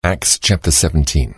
Acts chapter 17.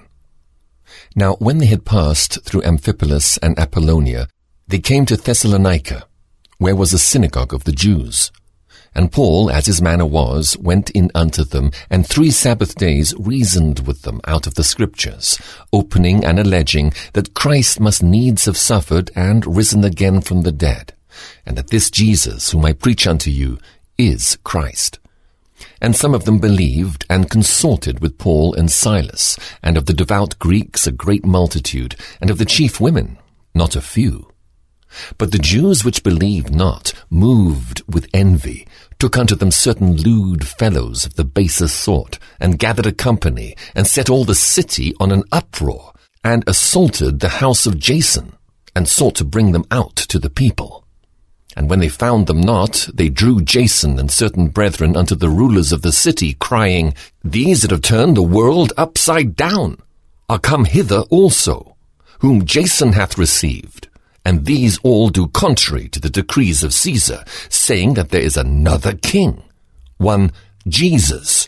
Now when they had passed through Amphipolis and Apollonia, they came to Thessalonica, where was a synagogue of the Jews. And Paul, as his manner was, went in unto them, and 3 Sabbath days reasoned with them out of the Scriptures, opening and alleging that Christ must needs have suffered and risen again from the dead, and that this Jesus, whom I preach unto you, is Christ. And some of them believed and consorted with Paul and Silas, and of the devout Greeks a great multitude, and of the chief women not a few. But the Jews which believed not, moved with envy, took unto them certain lewd fellows of the baser sort, and gathered a company, and set all the city on an uproar, and assaulted the house of Jason, and sought to bring them out to the people. And when they found them not, they drew Jason and certain brethren unto the rulers of the city, crying, These that have turned the world upside down are come hither also, whom Jason hath received. And these all do contrary to the decrees of Caesar, saying that there is another king, one Jesus.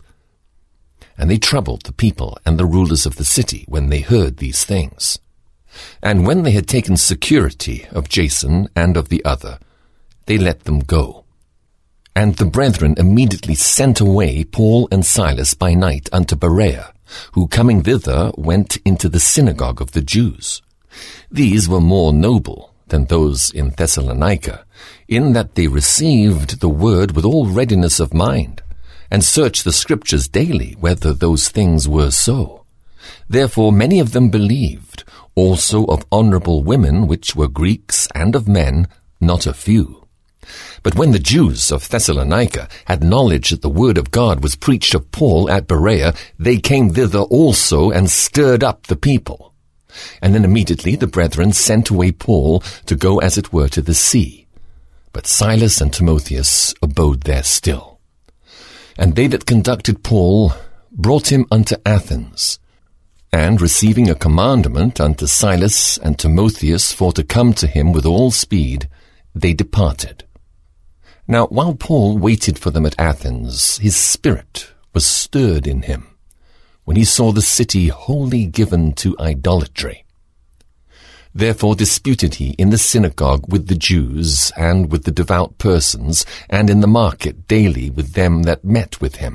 And they troubled the people and the rulers of the city when they heard these things. And when they had taken security of Jason and of the other, they let them go. And the brethren immediately sent away Paul and Silas by night unto Berea, who coming thither went into the synagogue of the Jews. These were more noble than those in Thessalonica, in that they received the word with all readiness of mind, and searched the Scriptures daily whether those things were so. Therefore many of them believed, also of honorable women which were Greeks, and of men not a few. But when the Jews of Thessalonica had knowledge that the word of God was preached of Paul at Berea, they came thither also and stirred up the people. And then immediately the brethren sent away Paul to go as it were to the sea. But Silas and Timotheus abode there still. And they that conducted Paul brought him unto Athens. And receiving a commandment unto Silas and Timotheus for to come to him with all speed, they departed. Now while Paul waited for them at Athens, his spirit was stirred in him, when he saw the city wholly given to idolatry. Therefore disputed he in the synagogue with the Jews, and with the devout persons, and in the market daily with them that met with him.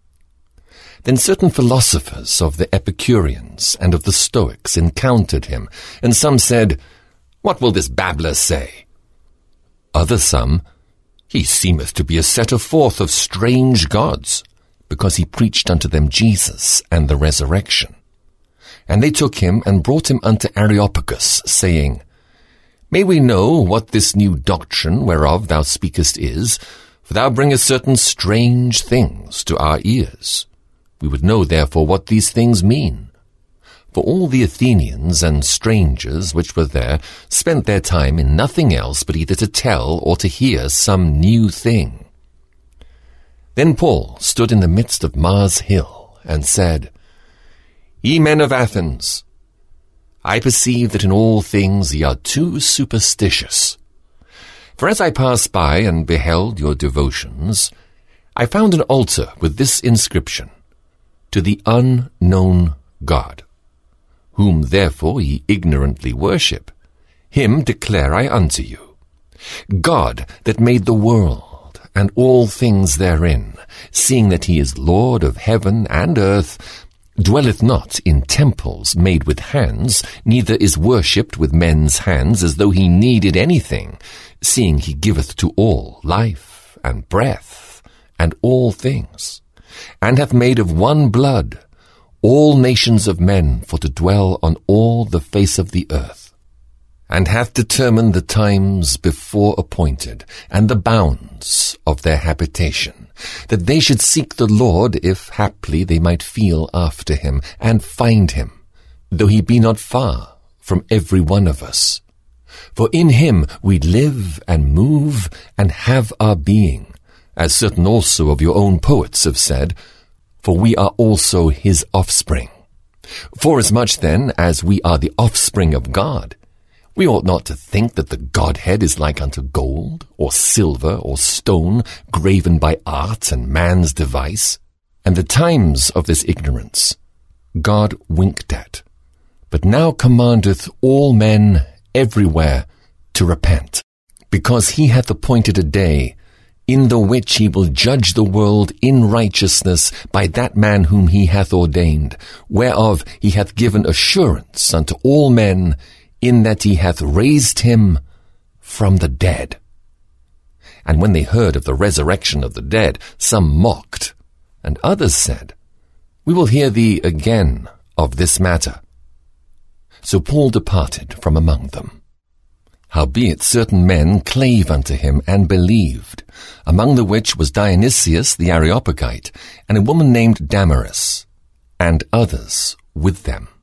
Then certain philosophers of the Epicureans and of the Stoics encountered him, and some said, What will this babbler say? Other some, He seemeth to be a setter forth of strange gods, because he preached unto them Jesus and the resurrection. And they took him and brought him unto Areopagus, saying, May we know what this new doctrine whereof thou speakest is, for thou bringest certain strange things to our ears. We would know therefore what these things mean. For all the Athenians and strangers which were there spent their time in nothing else but either to tell or to hear some new thing. Then Paul stood in the midst of Mars Hill, and said, Ye men of Athens, I perceive that in all things ye are too superstitious. For as I passed by and beheld your devotions, I found an altar with this inscription, To the unknown God, whom therefore ye ignorantly worship, him declare I unto you. God that made the world, and all things therein, seeing that he is Lord of heaven and earth, dwelleth not in temples made with hands, neither is worshipped with men's hands as though he needed anything, seeing he giveth to all life and breath and all things, and hath made of one blood all nations of men for to dwell on all the face of the earth, and hath determined the times before appointed, and the bounds of their habitation, that they should seek the Lord, if haply they might feel after him, and find him, though he be not far from every one of us. For in him we live and move and have our being, as certain also of your own poets have said, for we are also his offspring. Forasmuch then as we are the offspring of God, we ought not to think that the Godhead is like unto gold, or silver, or stone, graven by art and man's device. And the times of this ignorance God winked at, but now commandeth all men everywhere to repent, because he hath appointed a day in the which he will judge the world in righteousness by that man whom he hath ordained, whereof he hath given assurance unto all men, in that he hath raised him from the dead. And when they heard of the resurrection of the dead, some mocked, and others said, We will hear thee again of this matter. So Paul departed from among them. Howbeit certain men clave unto him and believed, among the which was Dionysius the Areopagite, and a woman named Damaris, and others with them.